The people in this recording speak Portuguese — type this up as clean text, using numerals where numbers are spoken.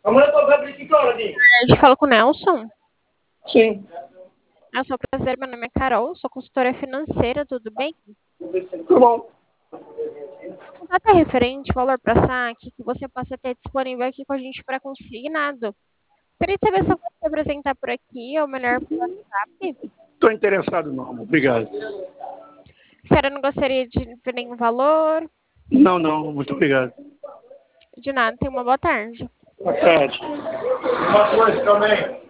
Eu falo com o Nelson. Sim. Eu sou prazer, meu nome é Carol, sou consultora financeira, tudo bem? Tudo bom. Contato é referente, valor para saque, que você possa ter disponível aqui com a gente para consignado. Queria saber se eu posso te apresentar por aqui, ou melhor, por WhatsApp. Estou interessado não, obrigado. A senhora não gostaria de ver nenhum valor? Não, não, muito obrigado. De nada, tenha uma boa tarde. Boa tarde. Uma coisa também.